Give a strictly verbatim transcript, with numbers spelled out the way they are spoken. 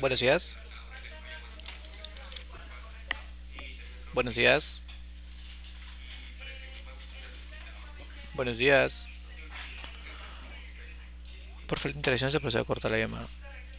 Buenos días. Buenos días. Buenos días. Por falta de interacción se procede a cortar la llamada.